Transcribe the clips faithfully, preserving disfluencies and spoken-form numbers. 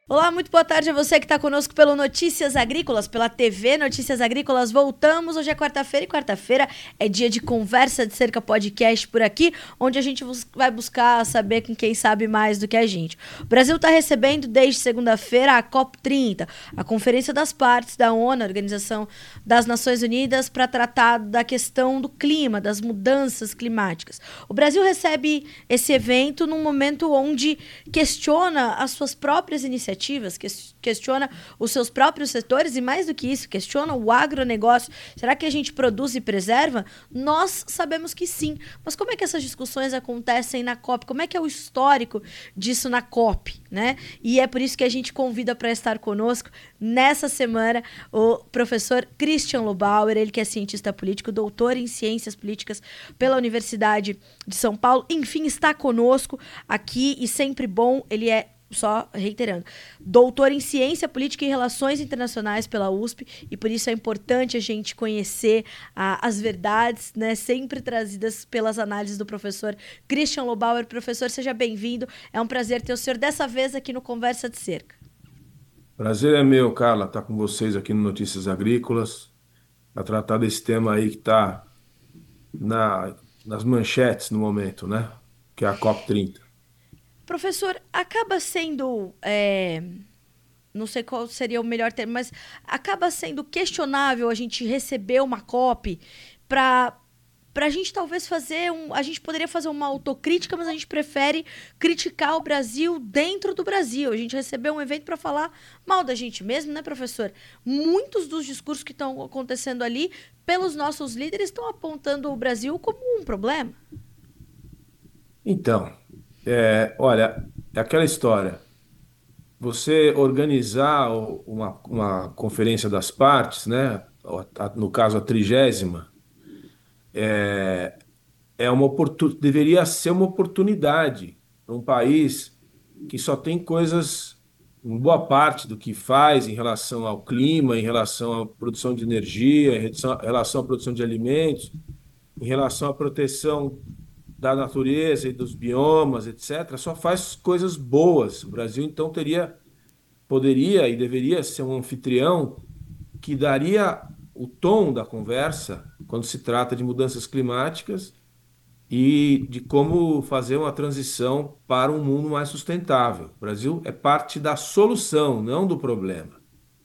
Olá, muito boa tarde a você que está conosco pelo Notícias Agrícolas, pela T V Notícias Agrícolas. Voltamos, hoje é quarta-feira e quarta-feira é dia de Conversa de Cerca Podcast por aqui, onde a gente vai buscar saber com quem sabe mais do que a gente. O Brasil está recebendo desde segunda-feira a COP trinta, a Conferência das Partes da ONU, a Organização das Nações Unidas, para tratar da questão do clima, das mudanças climáticas. O Brasil recebe esse evento num momento onde questiona as suas próprias iniciativas, questiona os seus próprios setores e, mais do que isso, questiona o agronegócio. Será que a gente produz e preserva? Nós sabemos que sim. Mas como é que essas discussões acontecem na COP? Como é que é o histórico disso na COP, né? E é por isso que a gente convida para estar conosco nessa semana o professor Christian Lobauer, ele que é cientista político, doutor em ciências políticas pela Universidade de São Paulo. Enfim, está conosco aqui e sempre bom. Ele é, só reiterando, doutor em Ciência Política e Relações Internacionais pela U S P, e por isso é importante a gente conhecer ah, as verdades, né, sempre trazidas pelas análises do professor Christian Lobauer. Professor, seja bem-vindo. É um prazer ter o senhor dessa vez aqui no Conversa de Cerca. Prazer é meu, Carla, estar com vocês aqui no Notícias Agrícolas, para tratar desse tema aí que está na, nas manchetes no momento, né? Que é a COP trinta. Professor, acaba sendo, é, não sei qual seria o melhor termo, mas acaba sendo questionável a gente receber uma COP para para a gente talvez fazer um. A gente poderia fazer uma autocrítica, mas a gente prefere criticar o Brasil dentro do Brasil. A gente recebeu um evento para falar mal da gente mesmo, né, professor? Muitos dos discursos que estão acontecendo ali, pelos nossos líderes, estão apontando o Brasil como um problema. Então, é, olha, é aquela história. Você organizar o- uma, uma conferência das partes, né? a- No caso, a trigésima, é uma oportu- deveria ser uma oportunidade para um país que só tem coisas, em boa parte do que faz em relação ao clima, em relação à produção de energia, em relação em relação à produção de alimentos, em relação à proteção da natureza e dos biomas, etcétera, só faz coisas boas. O Brasil, então, teria, poderia e deveria ser um anfitrião que daria o tom da conversa quando se trata de mudanças climáticas e de como fazer uma transição para um mundo mais sustentável. O Brasil é parte da solução, não do problema.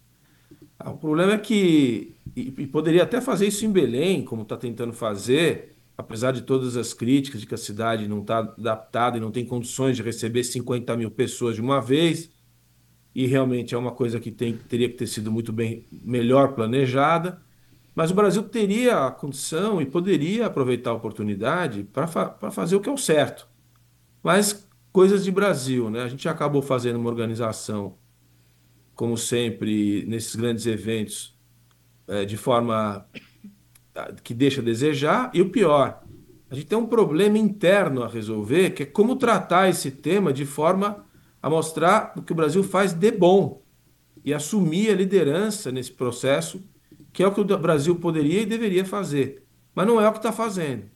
Ah, o problema é que, e, e poderia até fazer isso em Belém, como está tentando fazer, apesar de todas as críticas de que a cidade não está adaptada e não tem condições de receber cinquenta mil pessoas de uma vez, e realmente é uma coisa que tem, teria que ter sido muito bem, melhor planejada. Mas o Brasil teria a condição e poderia aproveitar a oportunidade para fa para fazer o que é o certo. Mas coisas de Brasil, né? A gente acabou fazendo uma organização, como sempre, nesses grandes eventos, eh, de forma ah, que deixa a desejar. E o pior, a gente tem um problema interno a resolver, que é como tratar esse tema de forma a mostrar o que o Brasil faz de bom e assumir a liderança nesse processo, que é o que o Brasil poderia e deveria fazer. Mas não é o que está fazendo.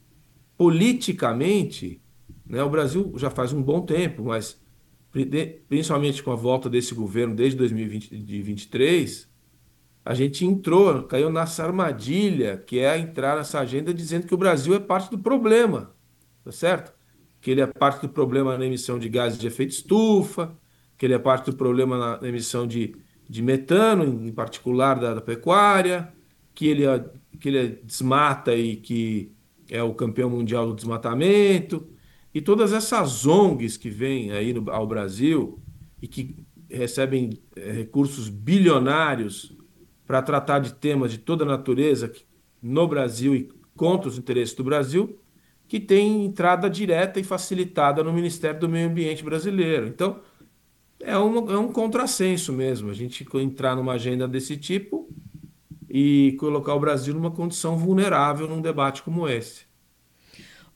Politicamente, né, o Brasil já faz um bom tempo, mas principalmente com a volta desse governo desde dois mil e vinte, de vinte e três, a gente entrou, caiu nessa armadilha que é entrar nessa agenda dizendo que o Brasil é parte do problema, tá certo? Que ele é parte do problema na emissão de gases de efeito estufa, que ele é parte do problema na, na emissão de, de metano, em particular da, da pecuária, que ele, é, que ele é desmata e que é o campeão mundial do desmatamento, e todas essas O N Gs que vêm aí no, ao Brasil e que recebem eh, recursos bilionários para tratar de temas de toda natureza no Brasil e contra os interesses do Brasil, que tem entrada direta e facilitada no Ministério do Meio Ambiente brasileiro. Então, é um, é um contrassenso mesmo, a gente entrar numa agenda desse tipo e colocar o Brasil numa condição vulnerável num debate como esse.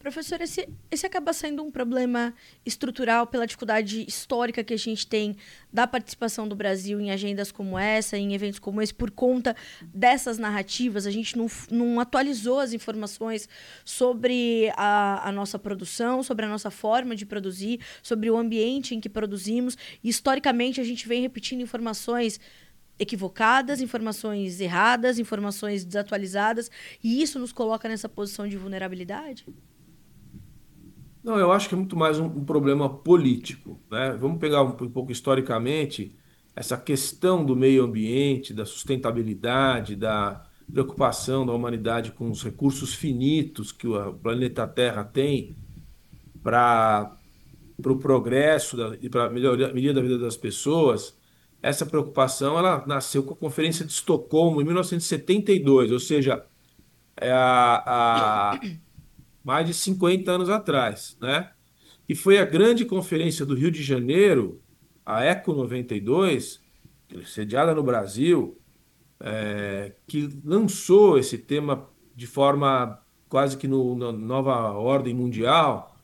Professor, esse, esse acaba sendo um problema estrutural pela dificuldade histórica que a gente tem da participação do Brasil em agendas como essa, em eventos como esse, por conta dessas narrativas. A gente não, não atualizou as informações sobre a, a nossa produção, sobre a nossa forma de produzir, sobre o ambiente em que produzimos. E, historicamente, a gente vem repetindo informações equivocadas, informações erradas, informações desatualizadas, e isso nos coloca nessa posição de vulnerabilidade? Não, eu acho que é muito mais um, um problema político, né? Vamos pegar um, um pouco historicamente essa questão do meio ambiente, da sustentabilidade, da preocupação da humanidade com os recursos finitos que o o planeta Terra tem para o pro progresso da- e para a melhoria melhoria da vida das pessoas. Essa preocupação ela nasceu com a Conferência de Estocolmo em mil novecentos e setenta e dois, ou seja, é a, a mais de cinquenta anos atrás, né? E foi a grande conferência do Rio de Janeiro, a Eco noventa e dois, sediada no Brasil, é, que lançou esse tema de forma quase que no, na nova ordem mundial,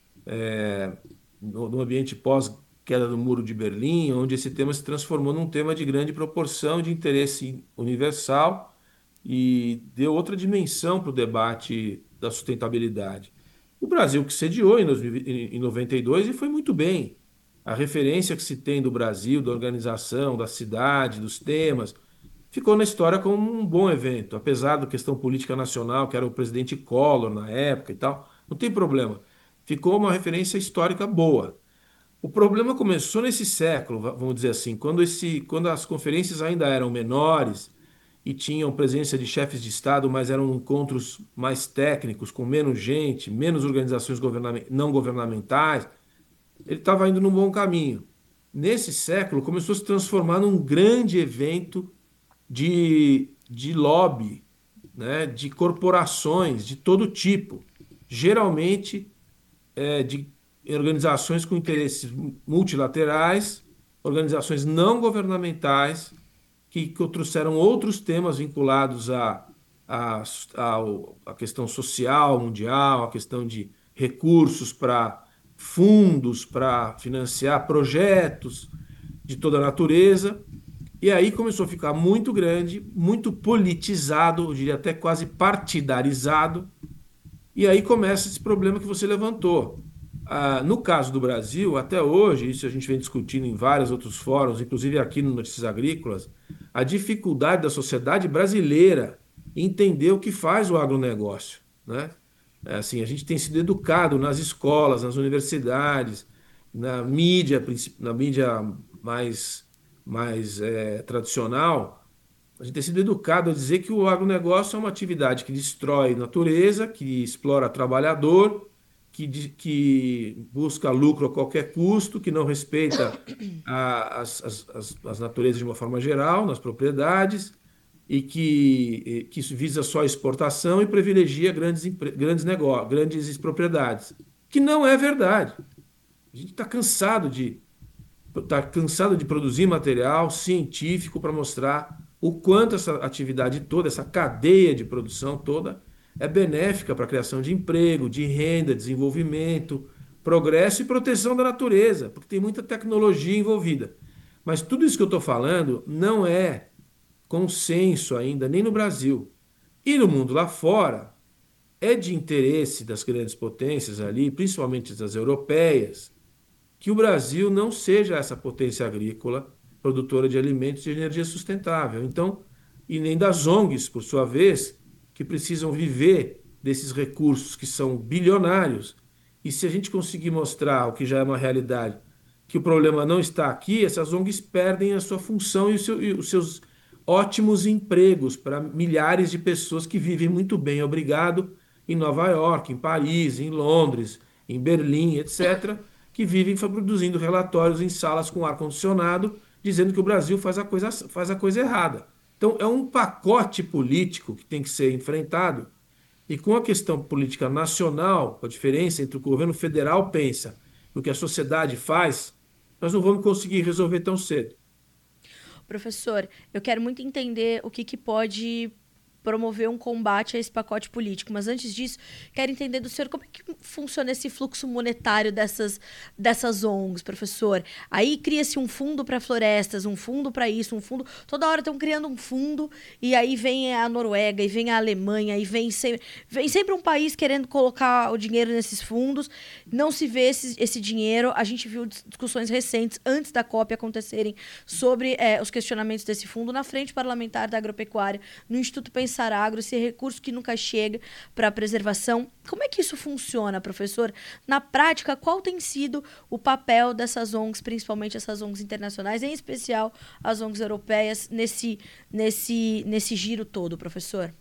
no, no ambiente pós-queda do Muro de Berlim, onde esse tema se transformou num tema de grande proporção, de interesse universal e deu outra dimensão para o debate da sustentabilidade. O Brasil que sediou em dois mil e- em noventa e dois e foi muito bem. A referência que se tem do Brasil, da organização, da cidade, dos temas, ficou na história como um bom evento, apesar da questão política nacional, que era o presidente Collor na época e tal, não tem problema. Ficou uma referência histórica boa. O problema começou nesse século, va- vamos dizer assim, quando, esse, quando as conferências ainda eram menores e tinham presença de chefes de Estado, mas eram encontros mais técnicos, com menos gente, menos organizações govername- não governamentais, ele estava indo num bom caminho. Nesse século, começou a se transformar num grande evento de, de lobby, né, de corporações de todo tipo, geralmente é, de organizações com interesses multilaterais, organizações não governamentais, que, que trouxeram outros temas vinculados à a, a, a, questão social mundial, a questão de recursos para fundos para financiar projetos de toda a natureza. E aí começou a ficar muito grande, muito politizado, eu diria até quase partidarizado, e aí começa esse problema que você levantou. Ah, no caso do Brasil, até hoje, isso a gente vem discutindo em vários outros fóruns, inclusive aqui no Notícias Agrícolas, a dificuldade da sociedade brasileira em entender o que faz o agronegócio, né? É assim, a gente tem sido educado nas escolas, nas universidades, na mídia, princip- na mídia mais, mais eh, tradicional, a gente tem sido educado a dizer que o agronegócio é uma atividade que destrói natureza, que explora trabalhador, que, di- que busca lucro a qualquer custo, que não respeita a- as, as, as, as naturezas de uma forma geral, nas propriedades, e que, e que isso visa só a exportação e privilegia grandes, empre- grandes negócios, grandes propriedades. Que não é verdade. A gente está cansado de está cansado de produzir material científico para mostrar o quanto essa atividade toda, essa cadeia de produção toda, é benéfica para a criação de emprego, de renda, desenvolvimento, progresso e proteção da natureza, porque tem muita tecnologia envolvida. Mas tudo isso que eu estou falando não é consenso ainda, nem no Brasil. E no mundo lá fora, é de interesse das grandes potências ali, principalmente das europeias, que o Brasil não seja essa potência agrícola, produtora de alimentos e de energia sustentável. Então, e nem das O N Gs, por sua vez, que precisam viver desses recursos que são bilionários. E se a gente conseguir mostrar o que já é uma realidade, que o problema não está aqui, essas O N Gs perdem a sua função e, o seu, e os seus ótimos empregos para milhares de pessoas que vivem muito bem, obrigado, em Nova York, em Paris, em Londres, em Berlim, etcétera, que vivem produzindo relatórios em salas com ar-condicionado, dizendo que o Brasil faz a coisa, faz a coisa errada. Então, é um pacote político que tem que ser enfrentado, e com a questão política nacional, a diferença entre o que o governo federal pensa e o que a sociedade faz, nós não vamos conseguir resolver tão cedo. Professor, eu quero muito entender o que, que pode promover um combate a esse pacote político. Mas antes disso, quero entender do senhor como é que funciona esse fluxo monetário dessas, dessas O N Gs, professor. Aí cria-se um fundo para florestas, um fundo para isso, um fundo... Toda hora estão criando um fundo e aí vem a Noruega, e vem a Alemanha, e vem sempre, vem sempre um país querendo colocar o dinheiro nesses fundos. Não se vê esse, esse dinheiro. A gente viu discussões recentes, antes da COP acontecerem, sobre é, os questionamentos desse fundo na frente parlamentar da agropecuária, no Instituto Pensar Agro, esse recurso que nunca chega para a preservação. Como é que isso funciona, professor? Na prática, qual tem sido o papel dessas O N Gs, principalmente essas O N Gs internacionais, em especial as O N Gs europeias, nesse, nesse, nesse giro todo, professor?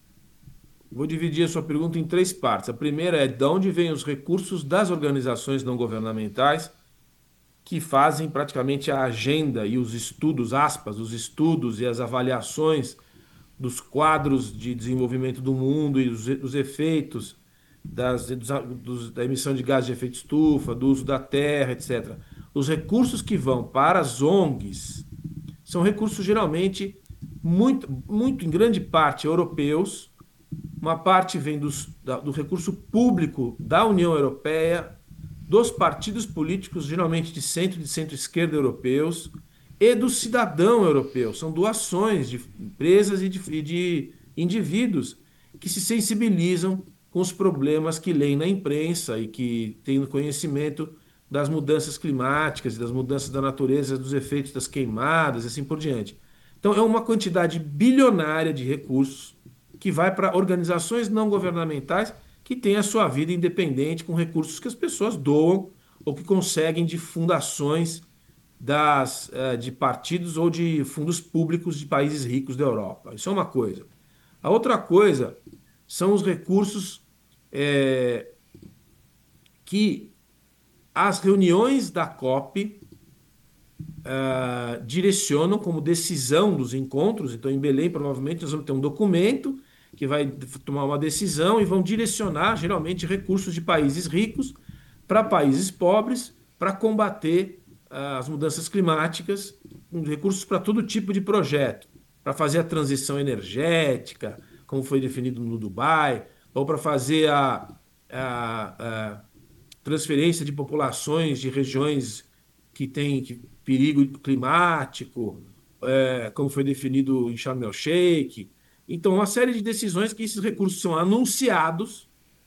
Vou dividir a sua pergunta em três partes. A primeira é de onde vêm os recursos das organizações não governamentais que fazem praticamente a agenda e os estudos, aspas, os estudos e as avaliações dos quadros de desenvolvimento do mundo e os, os efeitos das, dos, dos, da emissão de gases de efeito estufa, do uso da terra, etcétera. Os recursos que vão para as O N Gs são recursos geralmente, muito, muito em grande parte, europeus. Uma parte vem dos, da, do recurso público da União Europeia, dos partidos políticos, geralmente de centro e de centro-esquerda europeus, e do cidadão europeu. São doações de empresas e de, e de indivíduos que se sensibilizam com os problemas que leem na imprensa e que têm conhecimento das mudanças climáticas, das mudanças da natureza, dos efeitos das queimadas e assim por diante. Então, é uma quantidade bilionária de recursos que vai para organizações não governamentais que têm a sua vida independente com recursos que as pessoas doam ou que conseguem de fundações das, de partidos ou de fundos públicos de países ricos da Europa. Isso é uma coisa. A outra coisa são os recursos é, que as reuniões da COP uh, direcionam como decisão dos encontros. Então, em Belém, provavelmente, nós vamos ter um documento que vai tomar uma decisão e vão direcionar, geralmente, recursos de países ricos para países pobres para combater uh, as mudanças climáticas, recursos para todo tipo de projeto, para fazer a transição energética, como foi definido no Dubai, ou para fazer a, a, a transferência de populações de regiões que têm que, perigo climático, é, como foi definido em Sharm el-Sheikh. Então, uma série de decisões que esses recursos são anunciados,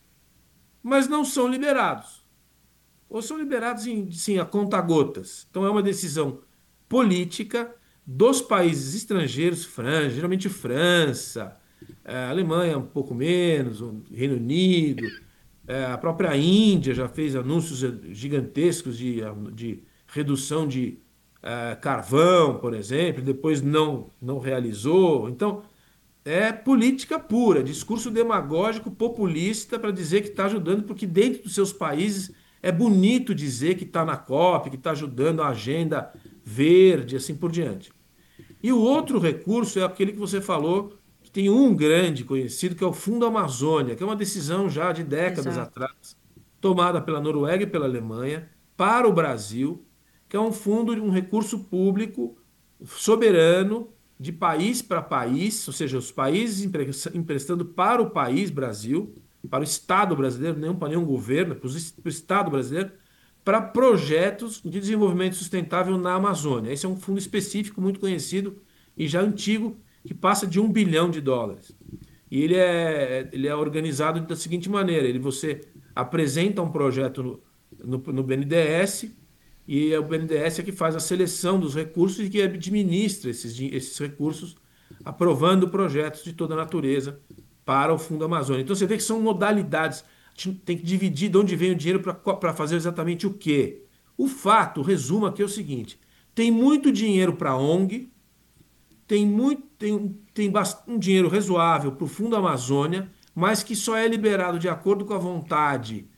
mas não são liberados. Ou são liberados em, sim, a conta-gotas. Então, é uma decisão política dos países estrangeiros, França, geralmente França, é, Alemanha um pouco menos, o Reino Unido, é, a própria Índia já fez anúncios gigantescos de, de redução de é, carvão, por exemplo, depois não, não realizou. Então, é política pura, discurso demagógico, populista, para dizer que está ajudando, porque dentro dos seus países é bonito dizer que está na COP, que está ajudando a agenda verde, assim por diante. E o outro recurso é aquele que você falou, que tem um grande conhecido, que é o Fundo Amazônia, que é uma decisão já de décadas Exato. atrás, tomada pela Noruega e pela Alemanha, para o Brasil, que é um fundo, um recurso público soberano, de país para país, ou seja, os países emprestando para o país Brasil, para o Estado brasileiro, não para nenhum governo, para o Estado brasileiro, para projetos de desenvolvimento sustentável na Amazônia. Esse é um fundo específico, muito conhecido e já antigo, que passa de um bilhão de dólares. E ele é, ele é organizado da seguinte maneira: ele, você apresenta um projeto no, no, no B N D E S, e é o B N D E S é que faz a seleção dos recursos e que administra esses, esses recursos, aprovando projetos de toda a natureza para o Fundo Amazônia. Então você vê que são modalidades. A gente tem que dividir de onde vem o dinheiro para fazer exatamente o quê. O fato, o resumo aqui é o seguinte: tem muito dinheiro para a O N G, tem, muito, tem, tem um dinheiro razoável para o Fundo Amazônia, mas que só é liberado de acordo com a vontade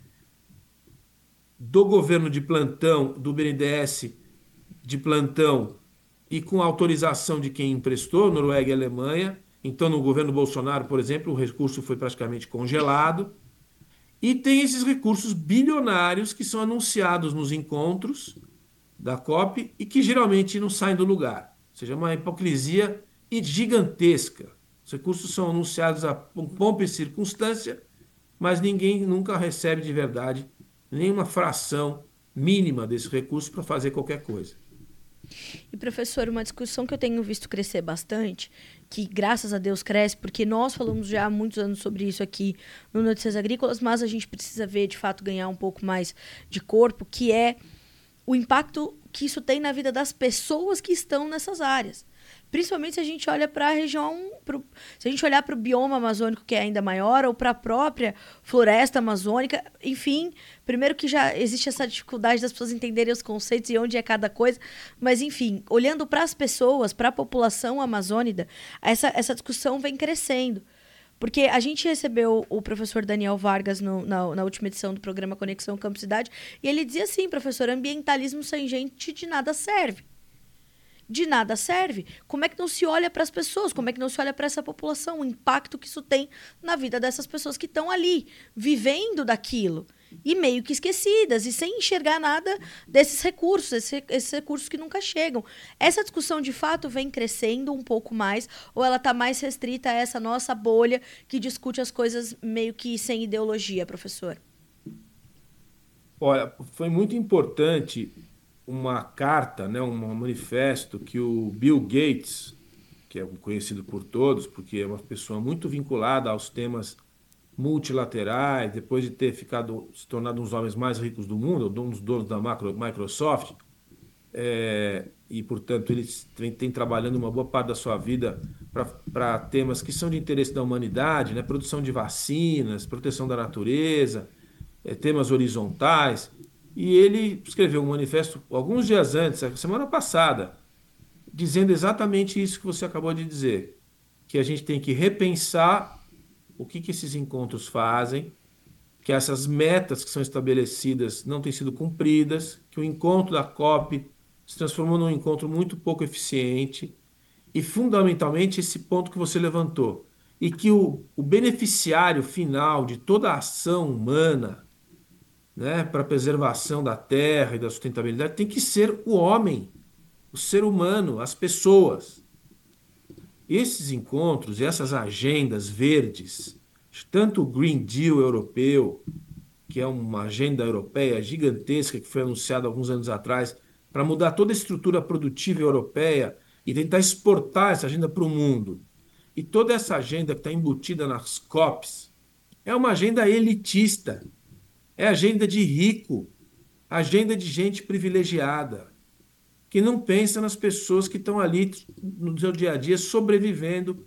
do governo de plantão, do B N D E S de plantão, e com autorização de quem emprestou, Noruega e Alemanha. Então, no governo Bolsonaro, por exemplo, o recurso foi praticamente congelado. E tem esses recursos bilionários que são anunciados nos encontros da COP e que geralmente não saem do lugar. Ou seja, é uma hipocrisia gigantesca. Os recursos são anunciados a pompa e circunstância, mas ninguém nunca recebe de verdade nenhuma fração mínima desse recurso para fazer qualquer coisa. E, professor, uma discussão que eu tenho visto crescer bastante, que graças a Deus cresce, porque nós falamos já há muitos anos sobre isso aqui no Notícias Agrícolas, mas a gente precisa ver, de fato, ganhar um pouco mais de corpo, que é o impacto que isso tem na vida das pessoas que estão nessas áreas. Principalmente se a gente olha para a região, pro, se a gente olhar para o bioma amazônico, que é ainda maior, ou para a própria floresta amazônica, enfim, primeiro que já existe essa dificuldade das pessoas entenderem os conceitos e onde é cada coisa, mas enfim, olhando para as pessoas, para a população amazônica, essa, essa discussão vem crescendo. Porque a gente recebeu o professor Daniel Vargas no, na, na última edição do programa Conexão Campo Cidade, e ele dizia assim, professor, ambientalismo sem gente de nada serve. De nada serve. Como é que não se olha para as pessoas? Como é que não se olha para essa população? O impacto que isso tem na vida dessas pessoas que estão ali, vivendo daquilo. E meio que esquecidas, e sem enxergar nada desses recursos, esse, esses recursos que nunca chegam. Essa discussão, de fato, vem crescendo um pouco mais, ou ela está mais restrita a essa nossa bolha que discute as coisas meio que sem ideologia, professor? Olha, foi muito importante uma carta, né, um manifesto que o Bill Gates, que é conhecido por todos, porque é uma pessoa muito vinculada aos temas multilaterais, depois de ter ficado, se tornado um dos homens mais ricos do mundo, um dos donos da macro, Microsoft, é, e, portanto, ele tem, tem trabalhando uma boa parte da sua vida para temas que são de interesse da humanidade, né, produção de vacinas, proteção da natureza, é, temas horizontais. E ele escreveu um manifesto alguns dias antes, a semana passada, dizendo exatamente isso que você acabou de dizer, que a gente tem que repensar o que, que esses encontros fazem, que essas metas que são estabelecidas não têm sido cumpridas, que o encontro da COP se transformou num encontro muito pouco eficiente, e fundamentalmente esse ponto que você levantou, e que o, o beneficiário final de toda a ação humana, né, para a preservação da terra e da sustentabilidade tem que ser o homem, o ser humano, as pessoas. Esses encontros e essas agendas verdes, tanto o Green Deal europeu, que é uma agenda europeia gigantesca que foi anunciada alguns anos atrás para mudar toda a estrutura produtiva europeia e tentar exportar essa agenda para o mundo. E toda essa agenda que está embutida nas COPs é uma agenda elitista, é agenda de rico, agenda de gente privilegiada, que não pensa nas pessoas que estão ali no seu dia a dia sobrevivendo.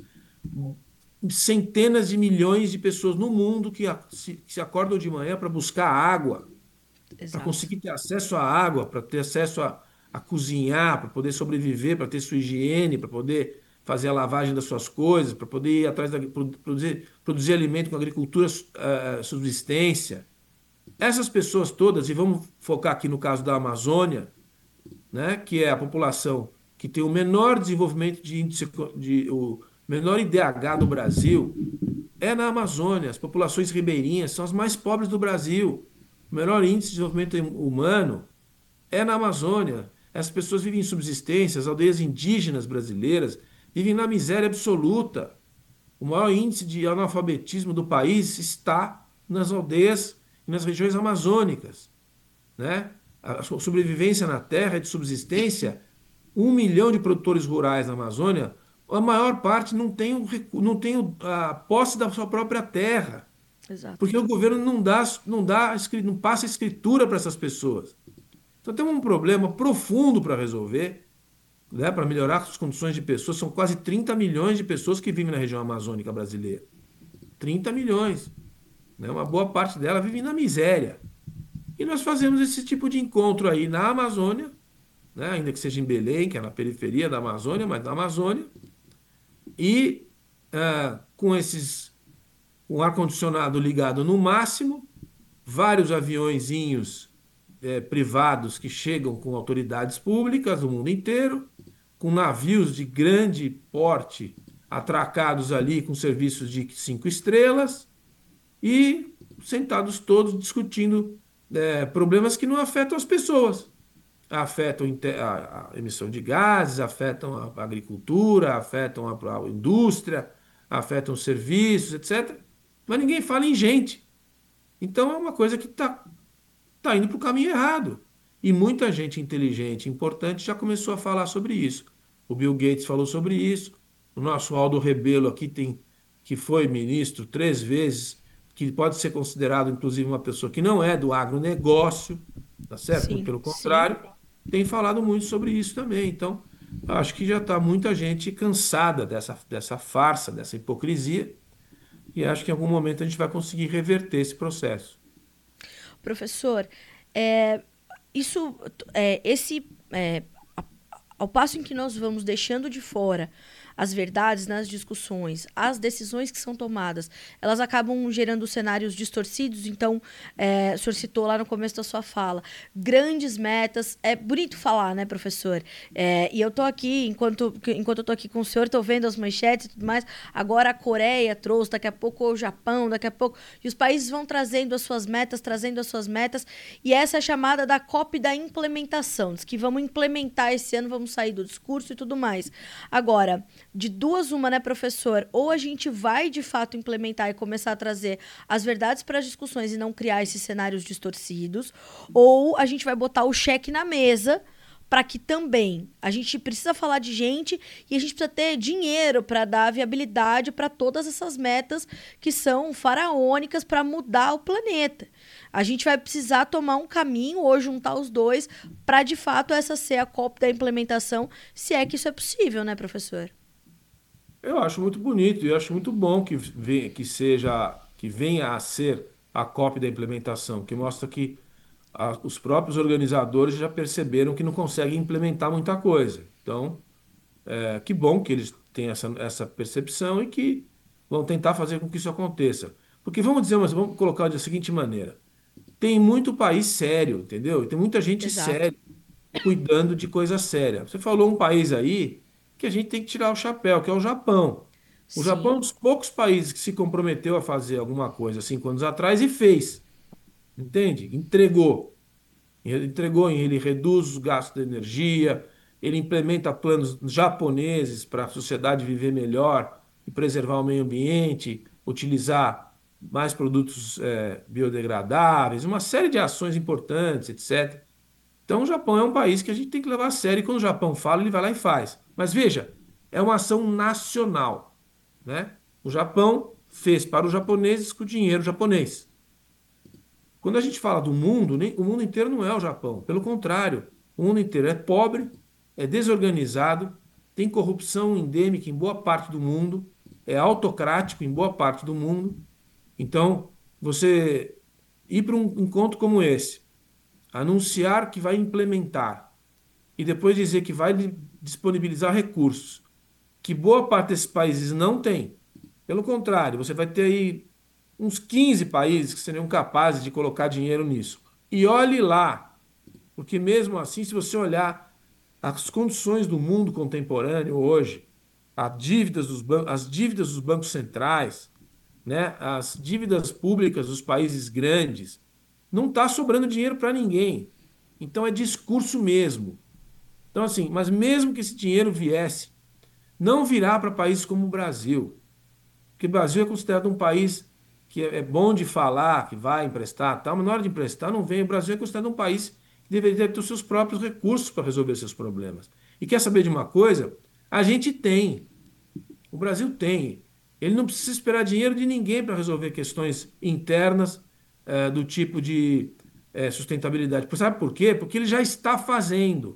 Centenas de milhões de pessoas no mundo que se, que se acordam de manhã para buscar água, para Exato. conseguir ter acesso à água, para ter acesso a, a cozinhar, para poder sobreviver, para ter sua higiene, para poder fazer a lavagem das suas coisas, para poder ir atrás da produzir, produzir alimento com agricultura, uh, subsistência. Essas pessoas todas, e vamos focar aqui no caso da Amazônia, né, que é a população que tem o menor desenvolvimento de índice, de, o menor I D H do Brasil, é na Amazônia. As populações ribeirinhas são as mais pobres do Brasil. O menor índice de desenvolvimento humano é na Amazônia. As pessoas vivem em subsistência, as aldeias indígenas brasileiras vivem na miséria absoluta. O maior índice de analfabetismo do país está nas aldeias e nas regiões amazônicas, né? A sobrevivência na terra é de subsistência. Um milhão de produtores rurais na Amazônia, a maior parte não tem, o, não tem a posse da sua própria terra, Exato. porque o governo não dá, não dá, não passa escritura para essas pessoas. Então temos um problema profundo para resolver, né, para melhorar as condições de pessoas. São quase trinta milhões de pessoas que vivem na região amazônica brasileira. trinta milhões. Né, uma boa parte dela vive na miséria. E nós fazemos esse tipo de encontro aí na Amazônia, né, ainda que seja em Belém, que é na periferia da Amazônia, mas na Amazônia, e ah, com esses, um ar-condicionado ligado no máximo, vários aviõezinhos eh, privados que chegam com autoridades públicas do mundo inteiro, com navios de grande porte atracados ali com serviços de cinco estrelas e sentados todos discutindo é, problemas que não afetam as pessoas. Afetam a, a emissão de gases, afetam a agricultura, afetam a, a indústria, afetam os serviços, etcétera. Mas ninguém fala em gente. Então é uma coisa que está tá indo para o caminho errado. E muita gente inteligente, importante, já começou a falar sobre isso. O Bill Gates falou sobre isso. O nosso Aldo Rebelo aqui tem, que foi ministro três vezes, que pode ser considerado, inclusive, uma pessoa que não é do agronegócio, tá certo? Muito Sim, pelo sim. contrário, tem falado muito sobre isso também. Então, acho que já está muita gente cansada dessa, dessa farsa, dessa hipocrisia, e acho que em algum momento a gente vai conseguir reverter esse processo. Professor, é, isso, é, esse, é, a- ao passo em que nós vamos deixando de fora as verdades nas discussões, as decisões que são tomadas, elas acabam gerando cenários distorcidos. Então, é, o senhor citou lá no começo da sua fala, grandes metas. É bonito falar, né, professor? É, e eu tô aqui, enquanto, enquanto eu tô aqui com o senhor, tô vendo as manchetes e tudo mais. Agora a Coreia trouxe, daqui a pouco o Japão, daqui a pouco. E os países vão trazendo as suas metas, trazendo as suas metas. E essa é a chamada da COP da implementação. Diz que vamos implementar esse ano, vamos sair do discurso e tudo mais. Agora, de duas uma, né, professor? Ou a gente vai de fato implementar e começar a trazer as verdades para as discussões e não criar esses cenários distorcidos, ou a gente vai botar o cheque na mesa para que também a gente precisa falar de gente e a gente precisa ter dinheiro para dar viabilidade para todas essas metas que são faraônicas para mudar o planeta. A gente vai precisar tomar um caminho ou juntar os dois para de fato essa ser a COP da implementação, se é que isso é possível, né, professor? Eu acho muito bonito e acho muito bom que, ve- que seja, que venha a ser a cópia da implementação, que mostra que a- os próprios organizadores já perceberam que não conseguem implementar muita coisa. Então, é, que bom que eles têm essa, essa percepção e que vão tentar fazer com que isso aconteça. Porque vamos dizer, mas vamos colocar da seguinte maneira: tem muito país sério, entendeu? Tem muita gente Exato. séria cuidando de coisa séria. Você falou um país aí que a gente tem que tirar o chapéu, que é o Japão. O Japão é um Sim, dos poucos países que se comprometeu a fazer alguma coisa cinco anos atrás e fez, entende? Entregou. Ele entregou, ele reduz os gastos de energia, ele implementa planos japoneses para a sociedade viver melhor e preservar o meio ambiente, utilizar mais produtos eh, biodegradáveis, uma série de ações importantes, etcétera. Então, o Japão é um país que a gente tem que levar a sério. E quando o Japão fala, ele vai lá e faz. Mas veja, é uma ação nacional, né? O Japão fez para os japoneses com o dinheiro japonês. Quando a gente fala do mundo, nem, o mundo inteiro não é o Japão. Pelo contrário, o mundo inteiro é pobre, é desorganizado, tem corrupção endêmica em boa parte do mundo, é autocrático em boa parte do mundo. Então, você ir para um encontro como esse, anunciar que vai implementar e depois dizer que vai disponibilizar recursos que boa parte desses países não tem. Pelo contrário, você vai ter aí uns quinze países que seriam capazes de colocar dinheiro nisso. E olhe lá, porque mesmo assim, se você olhar as condições do mundo contemporâneo hoje, as dívidas dos, ban as dívidas dos bancos centrais, né, as dívidas públicas dos países grandes, não está sobrando dinheiro para ninguém. Então é discurso mesmo. Então, assim, mas mesmo que esse dinheiro viesse, não virá para países como o Brasil, porque o Brasil é considerado um país que é é bom de falar, que vai emprestar, tal, mas na hora de emprestar não vem. O Brasil é considerado um país que deveria ter os seus próprios recursos para resolver seus problemas. E quer saber de uma coisa? A gente tem. O Brasil tem. Ele não precisa esperar dinheiro de ninguém para resolver questões internas, eh, do tipo de eh, sustentabilidade. Sabe por quê? Porque ele já está fazendo.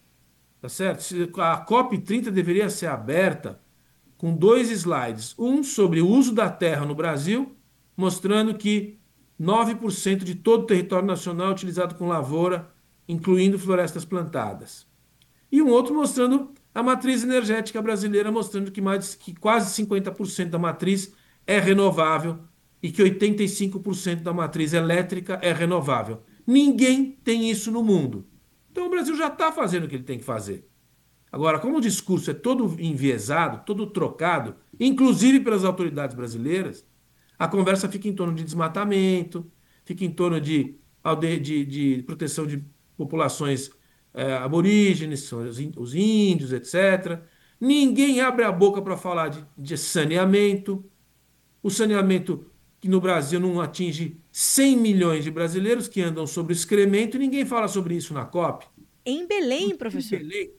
Tá certo? Se- A COP trinta deveria ser aberta com dois slides. Um sobre o uso da terra no Brasil, mostrando que nove por cento de todo o território nacional é utilizado com lavoura, incluindo florestas plantadas. E um outro mostrando a matriz energética brasileira, mostrando que mais que quase cinquenta por cento da matriz é renovável e que oitenta e cinco por cento da matriz elétrica é renovável. Ninguém tem isso no mundo. Então o Brasil já está fazendo o que ele tem que fazer. Agora, como o discurso é todo enviesado, todo trocado, inclusive pelas autoridades brasileiras, a conversa fica em torno de desmatamento, fica em torno de, alde- de, de proteção de populações eh, aborígenes, são os ín- os índios, etcétera. Ninguém abre a boca para falar de, de saneamento. O saneamento que no Brasil não atinge cem milhões de brasileiros que andam sobre excremento e ninguém fala sobre isso na COP. Em Belém, Em professor. Belém.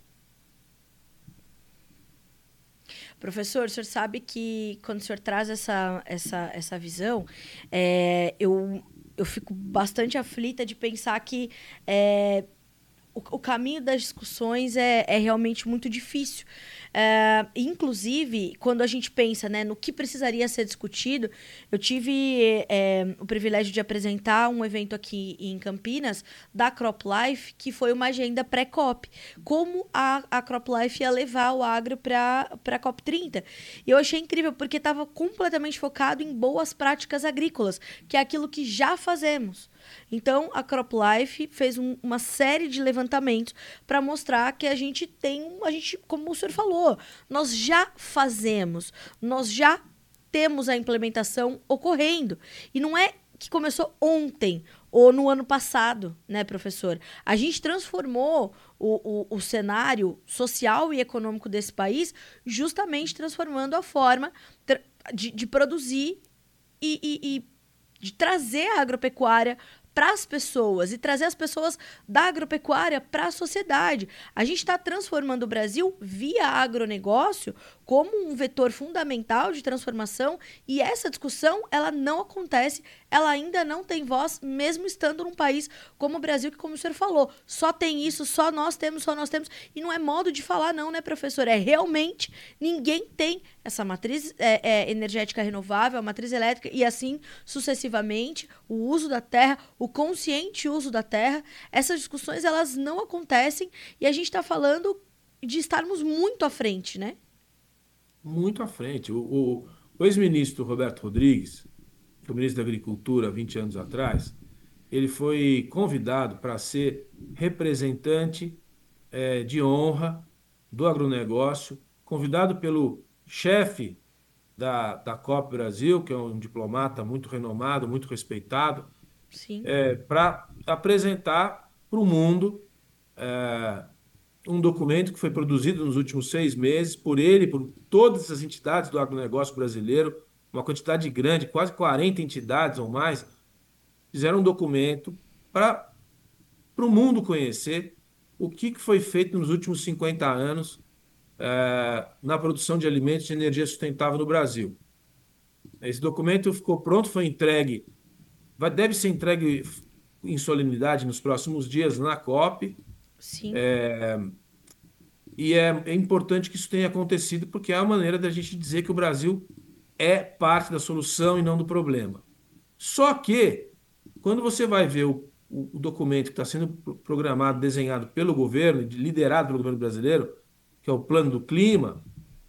Professor, o senhor sabe que quando o senhor traz essa, essa, essa visão, é, eu, eu fico bastante aflita de pensar que é, o, o caminho das discussões é, é realmente muito difícil. É, inclusive, quando a gente pensa, né, no que precisaria ser discutido, eu tive é, o privilégio de apresentar um evento aqui em Campinas, da CropLife, que foi uma agenda pré-COP. Como a, a CropLife ia levar o agro para a COP trinta. E eu achei incrível, porque estava completamente focado em boas práticas agrícolas, que é aquilo que já fazemos. Então, a CropLife fez um, uma série de levantamentos para mostrar que a gente tem, a gente, como o senhor falou, nós já fazemos, nós já temos a implementação ocorrendo. E não é que começou ontem ou no ano passado, né, professor? A gente transformou o, o, o cenário social e econômico desse país justamente transformando a forma de, de produzir e, e, e de trazer a agropecuária para as pessoas e trazer as pessoas da agropecuária para a sociedade. A gente está transformando o Brasil via agronegócio como um vetor fundamental de transformação e essa discussão ela não acontece, ela ainda não tem voz, mesmo estando num país como o Brasil, que como o senhor falou, só tem isso, só nós temos, só nós temos, e não é modo de falar não, né, professor? É realmente, ninguém tem essa matriz é, é, energética renovável, a matriz elétrica, e assim sucessivamente, o uso da terra, o consciente uso da terra, essas discussões elas não acontecem e a gente está falando de estarmos muito à frente, né? Muito à frente. O, o, o ex-ministro Roberto Rodrigues, que foi o ministro da Agricultura há vinte anos atrás, ele foi convidado para ser representante eh, de honra do agronegócio, convidado pelo chefe da, da COP Brasil, que é um diplomata muito renomado, muito respeitado, Sim. eh, para apresentar para o mundo eh, um documento que foi produzido nos últimos seis meses por ele, por todas as entidades do agronegócio brasileiro, uma quantidade grande, quase quarenta entidades ou mais, fizeram um documento para para o mundo conhecer o que que foi feito nos últimos cinquenta anos eh, na produção de alimentos e energia sustentável no Brasil. Esse documento ficou pronto, foi entregue, vai, deve ser entregue em solenidade nos próximos dias na COP, Sim. e é, é importante que isso tenha acontecido, porque é a maneira da gente dizer que o Brasil é parte da solução e não do problema. Só que, quando você vai ver o, o, o documento que está sendo programado, desenhado pelo governo, liderado pelo governo brasileiro, que é o Plano do Clima,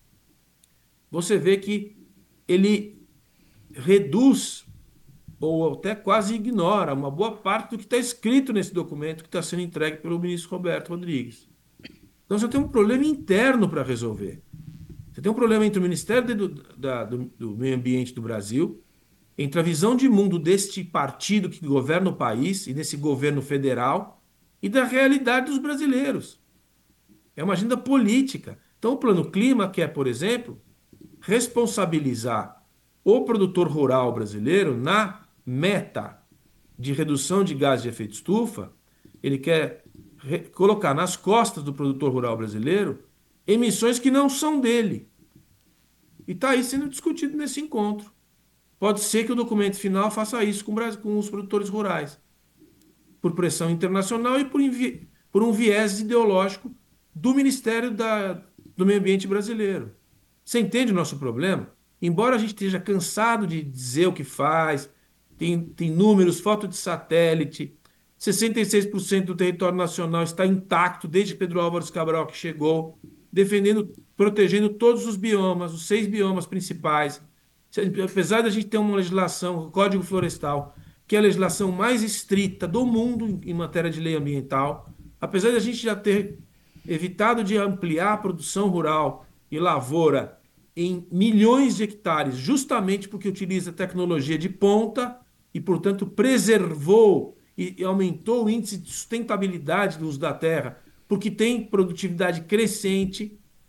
você vê que ele reduz ou até quase ignora uma boa parte do que está escrito nesse documento que está sendo entregue pelo ministro Roberto Rodrigues. Então você tem um problema interno para resolver. Você tem um problema entre o Ministério do, da, do, do Meio Ambiente do Brasil, entre a visão de mundo deste partido que governa o país e desse governo federal e da realidade dos brasileiros. É uma agenda política. Então o Plano Clima quer, por exemplo, responsabilizar o produtor rural brasileiro na meta de redução de gases de efeito estufa. Ele quer colocar nas costas do produtor rural brasileiro emissões que não são dele. E está aí sendo discutido nesse encontro. Pode ser que o documento final faça isso com, com os produtores rurais, por pressão internacional e por, por um viés ideológico do Ministério da, do Meio Ambiente brasileiro. Você entende o nosso problema? Embora a gente esteja cansado de dizer o que faz, tem, tem números, foto de satélite, sessenta e seis por cento do território nacional está intacto desde Pedro Álvares Cabral que chegou, defendendo, protegendo todos os biomas, os seis biomas principais. Apesar da gente ter uma legislação, o Código Florestal, que é a legislação mais estrita do mundo em matéria de lei ambiental, apesar da gente já ter evitado de ampliar a produção rural e lavoura em milhões de hectares, justamente porque utiliza tecnologia de ponta e, portanto, preservou e aumentou o índice de sustentabilidade do uso da terra, porque tem produtividade crescente.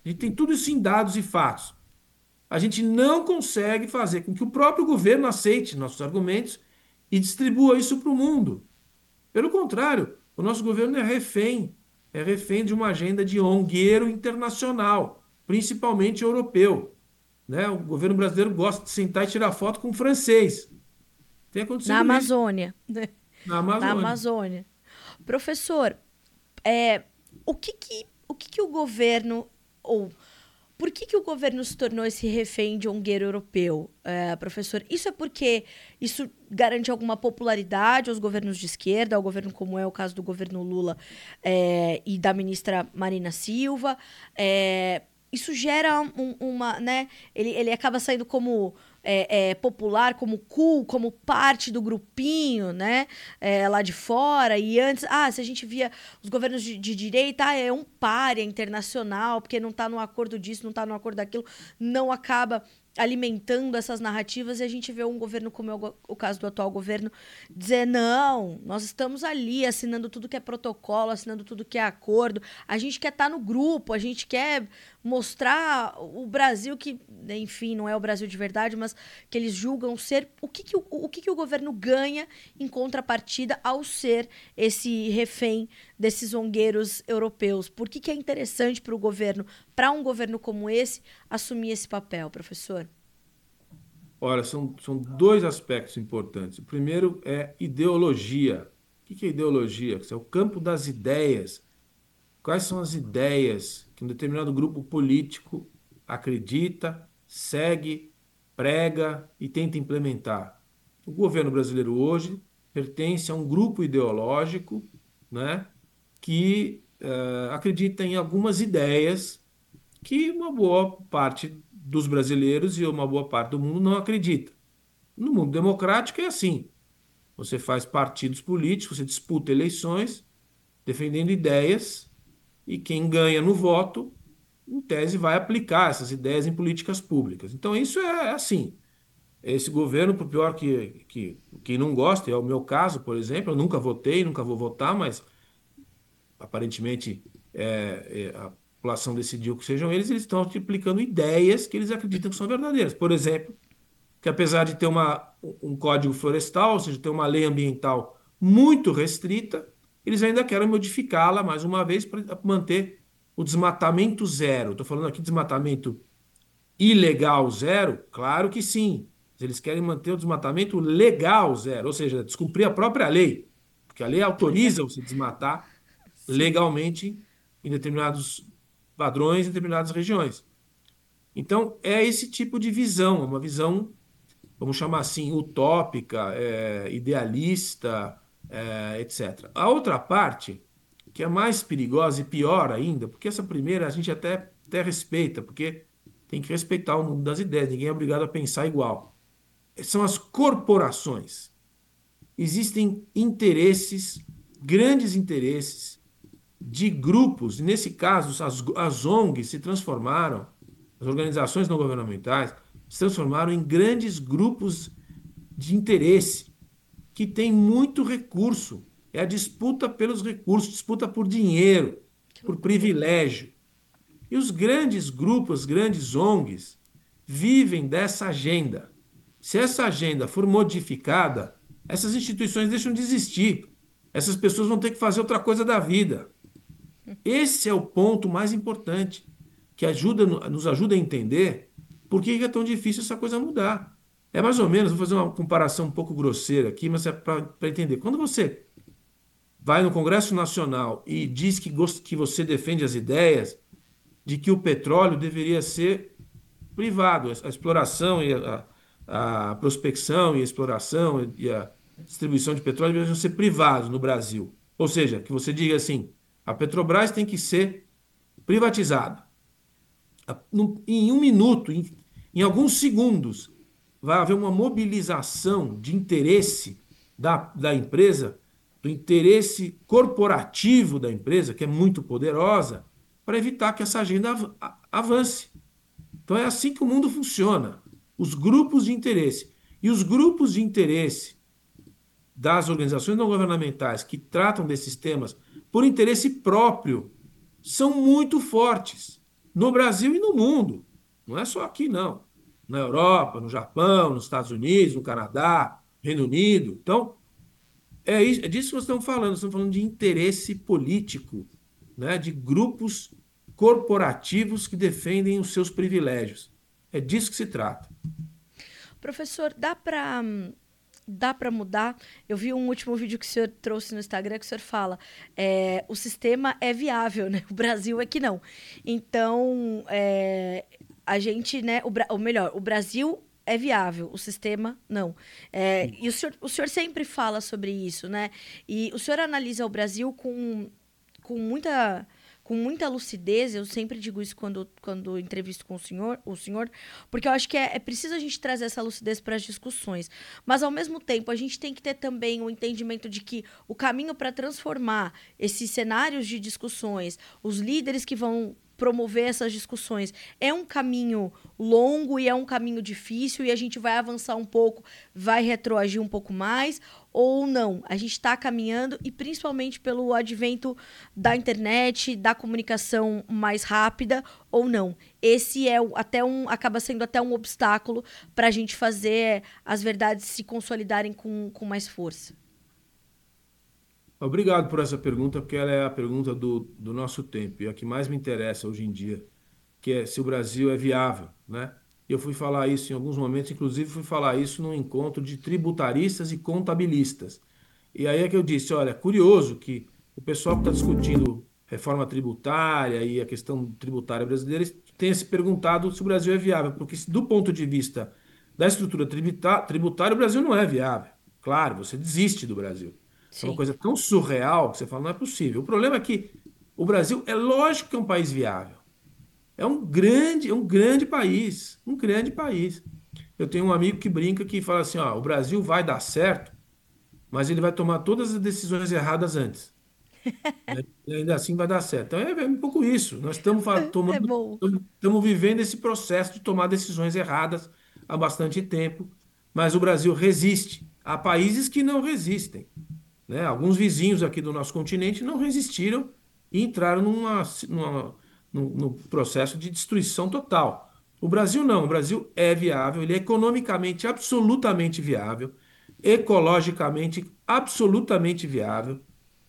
A gente tem tudo isso em dados e fatos. A gente não consegue fazer com que o próprio governo aceite nossos argumentos e distribua isso para o mundo. Pelo contrário, o nosso governo é refém, é refém de uma agenda de ongueiro internacional, principalmente europeu. Né? O governo brasileiro gosta de sentar e tirar foto com o francês. Tem Na acontecido isso Amazônia. na Na Amazônia. Amazônia. Professor, é, o que que, o que que o governo, ou por que que o governo se tornou esse refém de ongueiro europeu, é, professor? Isso é porque isso garante alguma popularidade aos governos de esquerda, ao governo como é o caso do governo Lula é, e da ministra Marina Silva? É, isso gera um- uma, né? Ele, ele acaba saindo como é, é, popular, como cool, como parte do grupinho, né? É, lá de fora. E antes, ah, se a gente via os governos de, de direita, ah, é um pária internacional, porque não está no acordo disso, não está no acordo daquilo, não acaba alimentando essas narrativas e a gente vê um governo como é o, go- o caso do atual governo dizer não, nós estamos ali assinando tudo que é protocolo, assinando tudo que é acordo, a gente quer estar no grupo, a gente quer mostrar o Brasil que, enfim, não é o Brasil de verdade, mas que eles julgam ser o que, que, o, o que, que o governo ganha em contrapartida ao ser esse refém desses zongueiros europeus. Por que, que é interessante para o governo, para um governo como esse, assumir esse papel, professor? Olha, são, são dois aspectos importantes. O primeiro é ideologia. O que que é ideologia? É o campo das ideias. Quais são as ideias que um determinado grupo político acredita, segue, prega e tenta implementar? O governo brasileiro hoje pertence a um grupo ideológico, né, que eh, acredita em algumas ideias que uma boa parte dos brasileiros e uma boa parte do mundo não acredita. No mundo democrático é assim. Você faz partidos políticos, você disputa eleições defendendo ideias e quem ganha no voto, em tese, vai aplicar essas ideias em políticas públicas. Então, isso é assim. Esse governo, por pior que, que quem não gosta, é o meu caso, por exemplo, eu nunca votei, nunca vou votar, mas aparentemente é, é, a população decidiu que sejam eles, eles estão aplicando ideias que eles acreditam que são verdadeiras. Por exemplo, que apesar de ter uma, um código florestal, ou seja, ter uma lei ambiental muito restrita, eles ainda querem modificá-la mais uma vez para manter o desmatamento zero. Estou falando aqui de desmatamento ilegal zero? Claro que sim. Eles querem manter o desmatamento legal zero, ou seja, descumprir a própria lei, porque a lei Pois é. autoriza você desmatar Sim. legalmente em determinados padrões, em determinadas regiões. Então, é esse tipo de visão, uma visão, vamos chamar assim, utópica, é, idealista, é, etcétera. A outra parte, que é mais perigosa e pior ainda, porque essa primeira a gente até, até respeita, porque tem que respeitar o mundo das ideias, ninguém é obrigado a pensar igual. São as corporações. Existem interesses, grandes interesses, de grupos, e nesse caso, as, as O N Gs se transformaram, as organizações não governamentais, se transformaram em grandes grupos de interesse que têm muito recurso. É a disputa pelos recursos, disputa por dinheiro, Que por loucura. privilégio. E os grandes grupos, as grandes O N Gs, vivem dessa agenda. Se essa agenda for modificada, essas instituições deixam de existir. Essas pessoas vão ter que fazer outra coisa da vida. Esse é o ponto mais importante, que ajuda, nos ajuda a entender por que é tão difícil essa coisa mudar. É mais ou menos, vou fazer uma comparação um pouco grosseira aqui, mas é para entender. Quando você vai no Congresso Nacional e diz que, gost- que você defende as ideias de que o petróleo deveria ser privado, a exploração e a, a prospecção e a exploração e a distribuição de petróleo deveriam ser privados no Brasil. Ou seja, que você diga assim, a Petrobras tem que ser privatizada. Em um minuto, em, em alguns segundos, vai haver uma mobilização de interesse da, da empresa, do interesse corporativo da empresa, que é muito poderosa, para evitar que essa agenda av avance. Então é assim que o mundo funciona. Os grupos de interesse. E os grupos de interesse das organizações não governamentais que tratam desses temas por interesse próprio são muito fortes. no Brasil e no mundo. Não é só aqui, não. Na Europa, no Japão, nos Estados Unidos, no Canadá, Reino Unido. Então, é, isso, é disso que nós estamos falando. Nós estamos falando de interesse político, né? De grupos corporativos que defendem os seus privilégios. É disso que se trata. Professor, dá para dá para mudar? Eu vi um último vídeo que o senhor trouxe no Instagram que o senhor fala, é, o sistema é viável, né? O Brasil é que não. Então, é, a gente, né? O, Bra- ou melhor, o Brasil é viável, o sistema não. É, e o senhor, o senhor sempre fala sobre isso, né? E o senhor analisa o Brasil com, com muita com muita lucidez. Eu sempre digo isso quando, quando entrevisto com o senhor, o senhor, porque eu acho que é, é preciso a gente trazer essa lucidez para as discussões. Mas, ao mesmo tempo, a gente tem que ter também o entendimento de que o caminho para transformar esses cenários de discussões, os líderes que vão promover essas discussões, é um caminho longo e é um caminho difícil, e a gente vai avançar um pouco, vai retroagir um pouco mais, ou não. A gente está caminhando, e principalmente pelo advento da internet, da comunicação mais rápida, ou não. Esse é o- até um, acaba sendo até um obstáculo para a gente fazer as verdades se consolidarem com, com mais força. Obrigado por essa pergunta, porque ela é a pergunta do, do nosso tempo e a que mais me interessa hoje em dia, que é se o Brasil é viável, né? E eu fui falar isso em alguns momentos, inclusive fui falar isso num encontro de tributaristas e contabilistas. E aí é que eu disse, olha, curioso que o pessoal que está discutindo reforma tributária e a questão tributária brasileira tenha se perguntado se o Brasil é viável, porque se, do ponto de vista da estrutura tributa- tributária, o Brasil não é viável. Claro, você desiste do Brasil. É uma Sim. coisa tão surreal que você fala, não é possível. O problema é que o Brasil é lógico que é um país viável. É um grande, é um grande país, um grande país. Eu tenho um amigo que brinca que fala assim, ó, o Brasil vai dar certo, mas ele vai tomar todas as decisões erradas antes, né? E ainda assim vai dar certo. Então é, é um pouco isso. Nós estamos fa- É tomando, bom. estamos vivendo esse processo de tomar decisões erradas há bastante tempo, mas o Brasil resiste. Há países que não resistem, né? Alguns vizinhos aqui do nosso continente não resistiram e entraram numa, numa, num, num processo de destruição total. O Brasil não, o Brasil é viável, ele é economicamente absolutamente viável, ecologicamente absolutamente viável,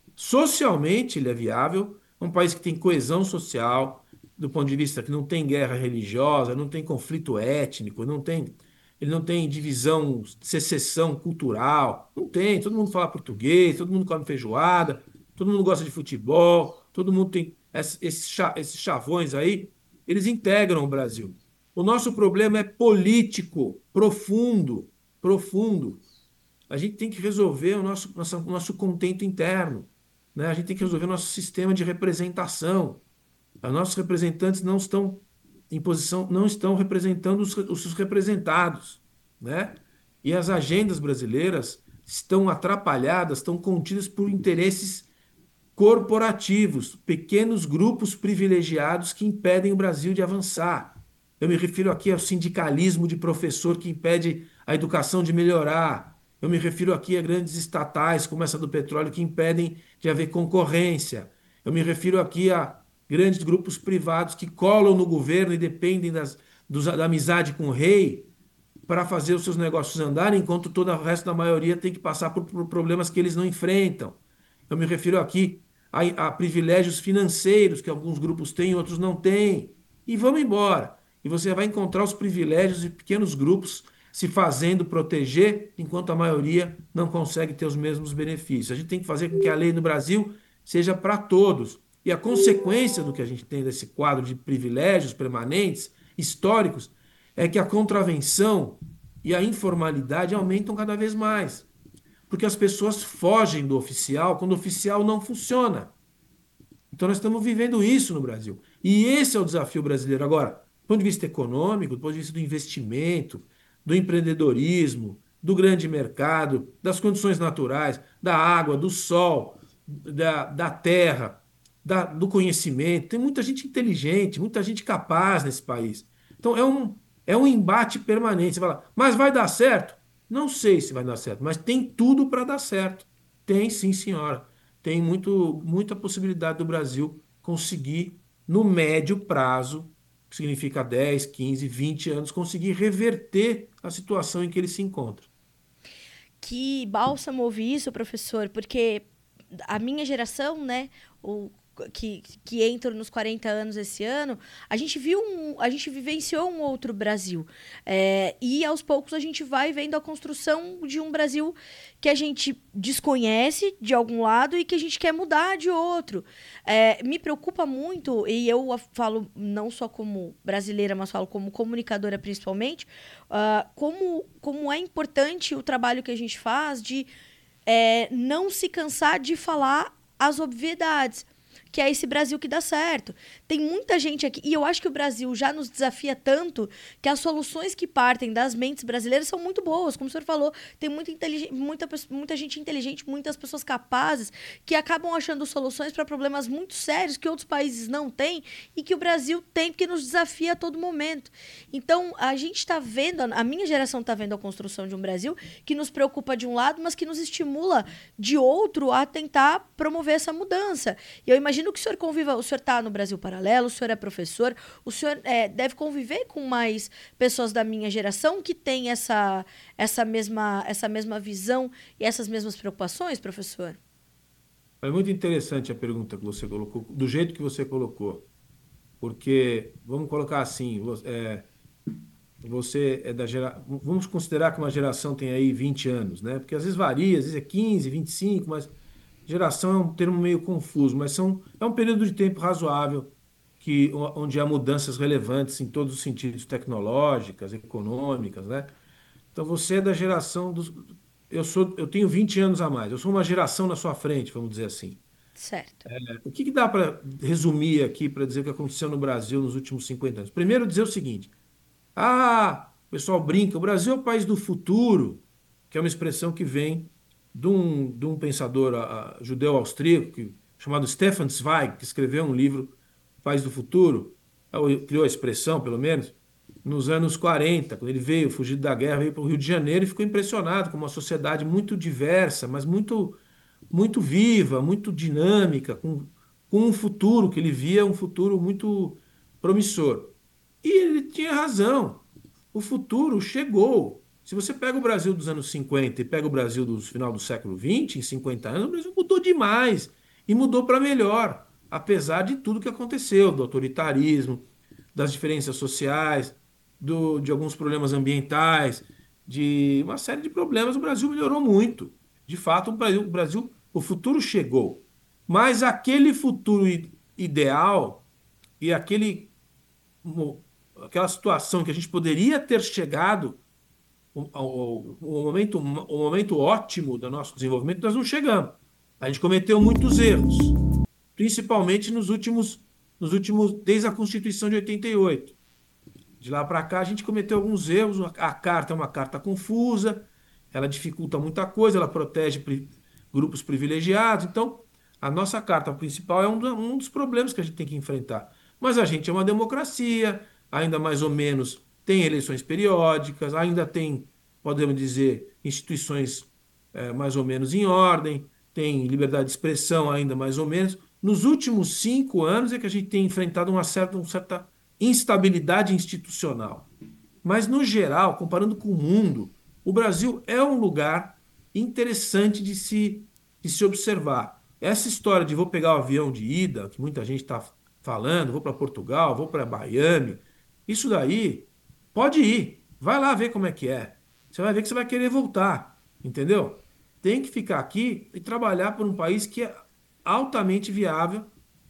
socialmente ele é viável, é um país que tem coesão social, do ponto de vista que não tem guerra religiosa, não tem conflito étnico, não tem, ele não tem divisão, secessão cultural, não tem, todo mundo fala português, todo mundo come feijoada, todo mundo gosta de futebol, todo mundo tem esses, esses cha- esses chavões aí, eles integram o Brasil. O nosso problema é político, profundo, profundo. A gente tem que resolver o nosso, nosso, nosso contento interno, né? A gente tem que resolver o nosso sistema de representação. Os nossos representantes não estão em posição, não estão representando os, os seus representados, né? E as agendas brasileiras estão atrapalhadas, estão contidas por interesses corporativos, pequenos grupos privilegiados que impedem o Brasil de avançar. Eu me refiro aqui ao sindicalismo de professor que impede a educação de melhorar. Eu me refiro aqui a grandes estatais, como essa do petróleo, que impedem de haver concorrência. Eu me refiro aqui a grandes grupos privados que colam no governo e dependem das, dos- da amizade com o rei para fazer os seus negócios andarem, enquanto todo o resto da maioria tem que passar por, por problemas que eles não enfrentam. Eu me refiro aqui a, a privilégios financeiros que alguns grupos têm e outros não têm. E vamos embora. E você vai encontrar os privilégios de pequenos grupos se fazendo proteger, enquanto a maioria não consegue ter os mesmos benefícios. A gente tem que fazer com que a lei no Brasil seja para todos. E a consequência do que a gente tem desse quadro de privilégios permanentes, históricos, é que a contravenção e a informalidade aumentam cada vez mais. Porque as pessoas fogem do oficial quando o oficial não funciona. Então nós estamos vivendo isso no Brasil. E esse é o desafio brasileiro. Agora, do ponto de vista econômico, do ponto de vista do investimento, do empreendedorismo, do grande mercado, das condições naturais, da água, do sol, da, da terra, da, do conhecimento. Tem muita gente inteligente, muita gente capaz nesse país. Então é um, é um embate permanente. Você fala, mas vai dar certo? Não sei se vai dar certo, mas tem tudo para dar certo. Tem sim, senhora. Tem muito, muita possibilidade do Brasil conseguir, no médio prazo, que significa dez, quinze, vinte anos, conseguir reverter a situação em que ele se encontra. Que bálsamo ouvir isso, professor, porque a minha geração, né, o, que, que entra nos quarenta anos esse ano, a gente viu um, a gente vivenciou um outro Brasil. É, e aos poucos a gente vai vendo a construção de um Brasil que a gente desconhece de algum lado e que a gente quer mudar de outro. É, me preocupa muito, e eu falo não só como brasileira, mas falo como comunicadora principalmente, uh, como, como é importante o trabalho que a gente faz de é, não se cansar de falar as obviedades, que é esse Brasil que dá certo. Tem muita gente aqui, e eu acho que o Brasil já nos desafia tanto que as soluções que partem das mentes brasileiras são muito boas. Como o senhor falou, tem muita, muita, muita gente inteligente, muitas pessoas capazes que acabam achando soluções para problemas muito sérios que outros países não têm e que o Brasil tem, porque nos desafia a todo momento. Então, a gente está vendo, a minha geração está vendo a construção de um Brasil que nos preocupa de um lado, mas que nos estimula de outro a tentar promover essa mudança. E eu imagino que o senhor conviva, o senhor está no Brasil Paralelo, o senhor é professor, o senhor é, deve conviver com mais pessoas da minha geração que têm essa, essa, mesma, essa mesma visão e essas mesmas preocupações, professor? É muito interessante a pergunta que você colocou, do jeito que você colocou, porque, vamos colocar assim, é, você é da geração. Vamos considerar que uma geração tem aí vinte anos, né? Porque às vezes varia, às vezes é quinze, vinte e cinco, mas geração é um termo meio confuso, mas são, é um período de tempo razoável que, onde há mudanças relevantes em todos os sentidos, tecnológicas, econômicas, né? Então você é da geração dos. Eu sou, eu tenho vinte anos a mais, eu sou uma geração na sua frente, vamos dizer assim. Certo. O que que dá para resumir aqui para dizer o que aconteceu no Brasil nos últimos cinquenta anos? Primeiro, dizer o seguinte. Ah, o pessoal brinca, o Brasil é o país do futuro, que é uma expressão que vem de um, de um pensador ah, judeu austríaco que- chamado Stefan Zweig, que escreveu um livro, O País do Futuro, eh, criou a expressão, pelo menos, nos anos quarenta, quando ele veio, fugido da guerra, veio para o Rio de Janeiro e ficou impressionado com uma sociedade muito diversa, mas muito, muito viva, muito dinâmica, com, com um futuro que ele via, um futuro muito promissor. E ele tinha razão. O futuro chegou. Se você pega o Brasil dos anos cinquenta e pega o Brasil do final do século vinte, em cinquenta anos, o Brasil mudou demais. E mudou para melhor, apesar de tudo que aconteceu, do autoritarismo, das diferenças sociais, do, de alguns problemas ambientais, de uma série de problemas. O Brasil melhorou muito. De fato, o Brasil, o Brasil, o futuro chegou. Mas aquele futuro i- ideal e aquele mo- aquela situação que a gente poderia ter chegado ao, ao- ao momento, ao momento ótimo do nosso desenvolvimento, nós não chegamos. A gente cometeu muitos erros, principalmente nos últimos, nos últimos, desde a Constituição de oitenta e oito. De lá para cá, a gente cometeu alguns erros. A, a carta é uma carta confusa, ela dificulta muita coisa, ela protege pri- grupos privilegiados. Então, a nossa carta principal é um, do- um dos problemas que a gente tem que enfrentar. Mas a gente é uma democracia, ainda mais ou menos tem eleições periódicas, ainda tem, podemos dizer, instituições eh, mais ou menos em ordem, tem liberdade de expressão ainda mais ou menos. Nos últimos cinco anos é que a gente tem enfrentado uma certa, uma certa instabilidade institucional. Mas, no geral, comparando com o mundo, o Brasil é um lugar interessante de se, de se observar. Essa história de vou pegar o avião de ida, que muita gente está falando, vou para Portugal, vou para Miami, isso daí pode ir. Vai lá ver como é que é. Você vai ver que você vai querer voltar, entendeu? Tem que ficar aqui e trabalhar por um país que é altamente viável,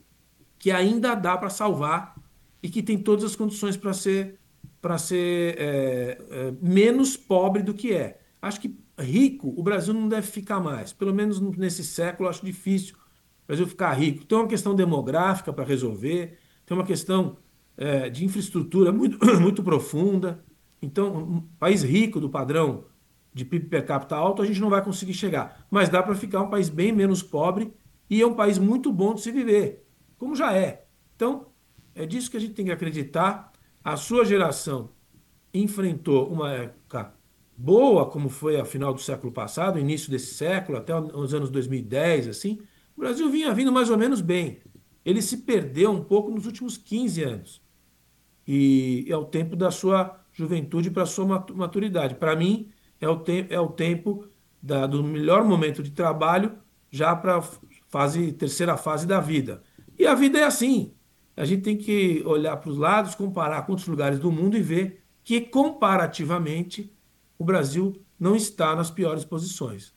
que ainda dá para salvar e que tem todas as condições para ser, para ser é, é, menos pobre do que é. Acho que rico o Brasil não deve ficar mais. Pelo menos nesse século, acho difícil o Brasil ficar rico. Tem uma questão demográfica para resolver, tem uma questão é, de infraestrutura muito, muito profunda. Então, um país rico do padrão de P I B per capita alto, a gente não vai conseguir chegar. Mas dá para ficar um país bem menos pobre e é um país muito bom de se viver, como já é. Então, é disso que a gente tem que acreditar. A sua geração enfrentou uma época boa, como foi a final do século passado, início desse século, até os anos dois mil e dez, assim. O Brasil vinha vindo mais ou menos bem. Ele se perdeu um pouco nos últimos quinze anos. e é o tempo da sua juventude para a sua matu- maturidade. Para mim, é o, te é o tempo da- do melhor momento de trabalho já para a fase, terceira fase da vida. E a vida é assim. A gente tem que olhar para os lados, comparar com outros lugares do mundo e ver que, comparativamente, o Brasil não está nas piores posições.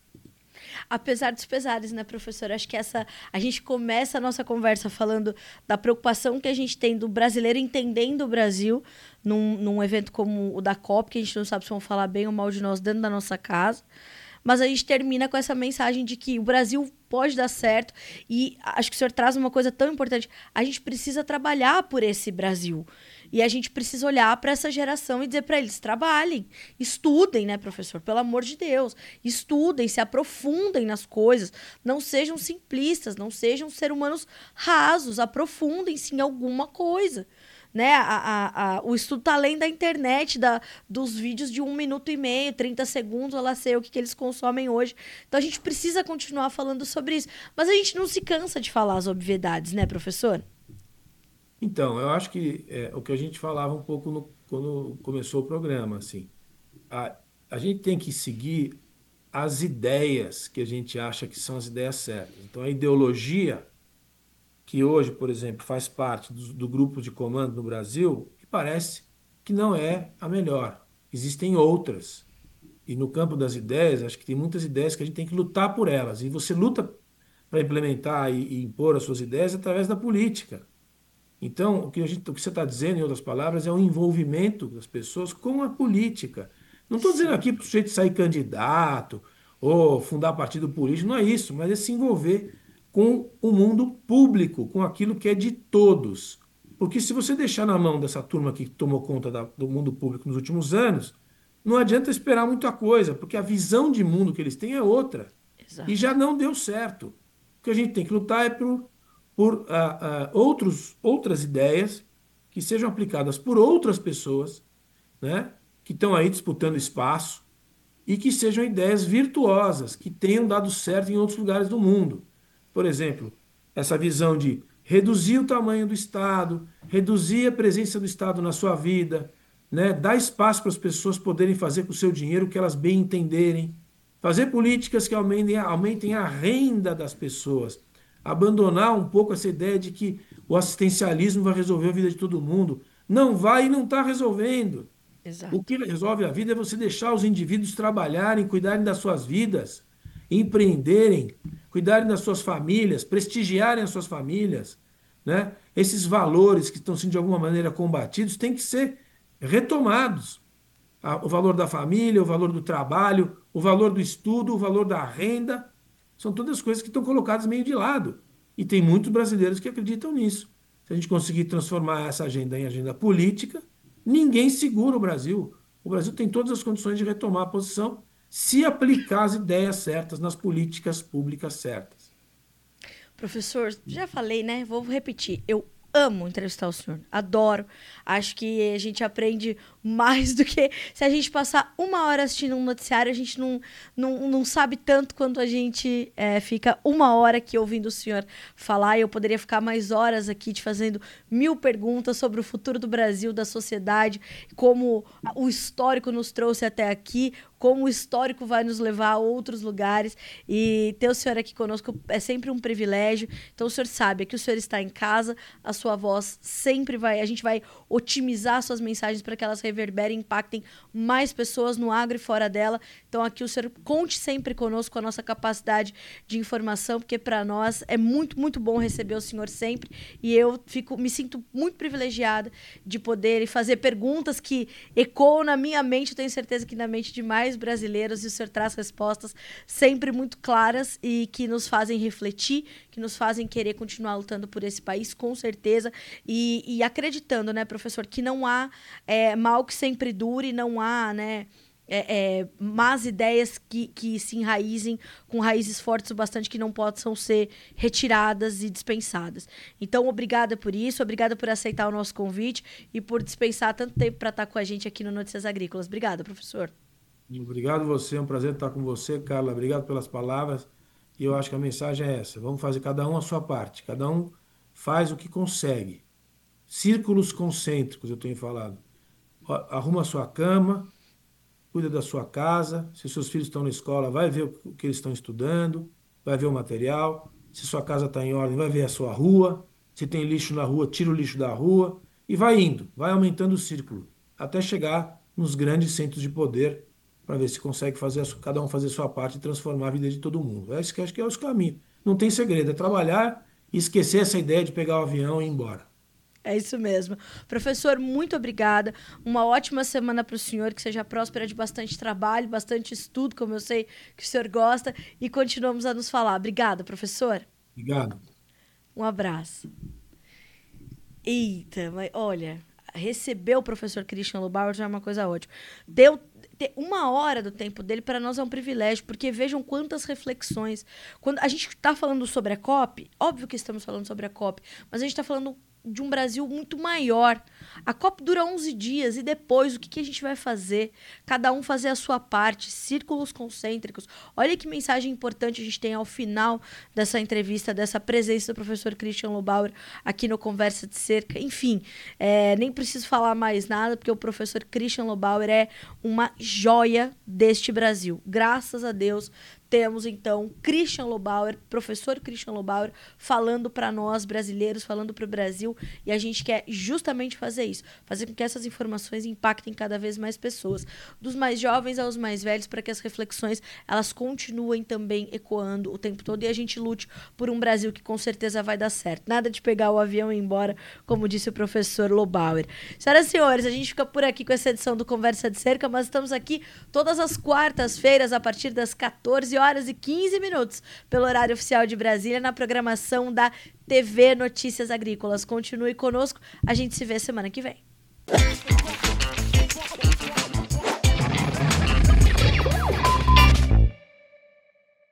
Apesar dos pesares, né, professor? Acho que essa. A gente começa a nossa conversa falando da preocupação que a gente tem do brasileiro entendendo o Brasil num, num evento como o da COP, que a gente não sabe se vão falar bem ou mal de nós dentro da nossa casa. Mas a gente termina com essa mensagem de que o Brasil pode dar certo. E acho que o senhor traz uma coisa tão importante. A gente precisa trabalhar por esse Brasil. E a gente precisa olhar para essa geração e dizer para eles: trabalhem, estudem, né, professor? Pelo amor de Deus. Estudem, se aprofundem nas coisas. Não sejam simplistas, não sejam seres humanos rasos. Aprofundem-se em alguma coisa. Né? A, a, a, o estudo está além da internet, da, dos vídeos de um minuto e meio, trinta segundos, ou lá sei o que, que eles consomem hoje. Então a gente precisa continuar falando sobre isso. Mas a gente não se cansa de falar as obviedades, né, professor? Então, eu acho que é, o que a gente falava um pouco no- quando começou o programa, assim, a, a gente tem que seguir as ideias que a gente acha que são as ideias certas. Então, a ideologia que hoje, por exemplo, faz parte do, do grupo de comando no Brasil, me parece que não é a melhor. Existem outras. E no campo das ideias, acho que tem muitas ideias que a gente tem que lutar por elas. E você luta para implementar e, e impor as suas ideias através da política. Então, o que, a gente, o que você está dizendo, em outras palavras, é o envolvimento das pessoas com a política. Não estou dizendo Sim. aqui para o sujeito sair candidato ou fundar partido político, não é isso, mas é se envolver com o mundo público, com aquilo que é de todos. Porque se você deixar na mão dessa turma que tomou conta da- do mundo público nos últimos anos, não adianta esperar muita coisa, porque a visão de mundo que eles têm é outra. E já Exato. não deu certo. O que a gente tem que lutar é por por ah, ah, outros, outras ideias que sejam aplicadas por outras pessoas, né, que estão aí disputando espaço e que sejam ideias virtuosas, que tenham dado certo em outros lugares do mundo. Por exemplo, essa visão de reduzir o tamanho do Estado, reduzir a presença do Estado na sua vida, né, dar espaço para as pessoas poderem fazer com o seu dinheiro o que elas bem entenderem, fazer políticas que aumentem, aumentem a renda das pessoas, abandonar um pouco essa ideia de que o assistencialismo vai resolver a vida de todo mundo. Não vai e não está resolvendo. O Exato. que resolve a vida é você deixar os indivíduos trabalharem, cuidarem das suas vidas, empreenderem, cuidarem das suas famílias, prestigiarem as suas famílias, né? Esses valores que estão sendo de alguma maneira combatidos têm que ser retomados. A- O valor da família, o valor do trabalho, o valor do estudo, o valor da renda, são todas coisas que estão colocadas meio de lado. E tem muitos brasileiros que acreditam nisso. Se a gente conseguir transformar essa agenda em agenda política, ninguém segura o Brasil. O Brasil tem todas as condições de retomar a posição se aplicar as ideias certas nas políticas públicas certas. Professor, já falei, né? Vou repetir. Eu amo entrevistar o senhor. Adoro. Acho que a gente aprende mais do que se a gente passar uma hora assistindo um noticiário, a gente não, não, não sabe tanto quanto a gente é, fica uma hora aqui ouvindo o senhor falar. Eu poderia ficar mais horas aqui te fazendo mil perguntas sobre o futuro do Brasil, da sociedade, como o histórico nos trouxe até aqui, como o histórico vai nos levar a outros lugares. E ter o senhor aqui conosco é sempre um privilégio. Então o senhor sabe que o senhor está em casa, a sua voz sempre vai, a gente vai otimizar suas mensagens para que elas reverberem e impactem mais pessoas no agro e fora dela. Então aqui o senhor conte sempre conosco, com a nossa capacidade de informação, porque para nós é muito, muito bom receber o senhor sempre. E eu fico, me sinto muito privilegiada de poder fazer perguntas que ecoam na minha mente, eu tenho certeza que na mente de mais brasileiros, e o senhor traz respostas sempre muito claras e que nos fazem refletir, que nos fazem querer continuar lutando por esse país, com certeza, e, e acreditando, né, professor, que não há é, mal que sempre dure, não há, né, é, é, más ideias que, que se enraizem com raízes fortes o bastante que não possam ser retiradas e dispensadas. Então, obrigada por isso, obrigada por aceitar o nosso convite e por dispensar tanto tempo para estar com a gente aqui no Notícias Agrícolas. Obrigada, professor. Obrigado você, é um prazer estar com você, Carla. Obrigado pelas palavras. E eu acho que a mensagem é essa: vamos fazer cada um a sua parte, cada um faz o que consegue. círculos concêntricos, eu tenho falado. Arruma a sua cama, cuida da sua casa. Se seus filhos estão na escola, vai ver o que eles estão estudando, vai ver o material. Se sua casa está em ordem, vai ver a sua rua. Se tem lixo na rua, tira o lixo da rua. E vai indo, vai aumentando o círculo, até chegar nos grandes centros de poder, para ver se consegue fazer a su- cada um fazer a sua parte e transformar a vida de todo mundo. É isso que eu acho que é os caminhos. Não tem segredo, é trabalhar e esquecer essa ideia de pegar o avião e ir embora. É isso mesmo. Professor, muito obrigada. Uma ótima semana para o senhor, que seja próspera de bastante trabalho, bastante estudo, como eu sei que o senhor gosta, e continuamos a nos falar. Obrigada, professor. Obrigado. Um abraço. Eita, mas olha, receber o professor Christian Lubauer já é uma coisa ótima. Deu ter uma hora do tempo dele para nós é um privilégio, porque vejam quantas reflexões. Quando a gente está falando sobre a COP, óbvio que estamos falando sobre a COP, mas a gente está falando de um Brasil muito maior. A COP dura onze dias e depois o que, que a gente vai fazer? Cada um fazer a sua parte, círculos concêntricos. Olha que mensagem importante a gente tem ao final dessa entrevista, dessa presença do professor Christian Lubauer aqui no Conversa de Cerca. Enfim, é, nem preciso falar mais nada, porque o professor Christian Lubauer é uma joia deste Brasil. Graças a Deus, temos, então, Christian Lubauer, professor Christian Lubauer, falando para nós, brasileiros, falando para o Brasil, e a gente quer justamente fazer isso, fazer com que essas informações impactem cada vez mais pessoas, dos mais jovens aos mais velhos, para que as reflexões, elas continuem também ecoando o tempo todo, e a gente lute por um Brasil que com certeza vai dar certo. Nada de pegar o avião e ir embora, como disse o professor Lubauer. Senhoras e senhores, a gente fica por aqui com essa edição do Conversa de Cerca, mas estamos aqui todas as quartas-feiras, a partir das quatorze horas e quinze minutos, pelo horário oficial de Brasília, na programação da T V Notícias Agrícolas. Continue conosco, a gente se vê semana que vem.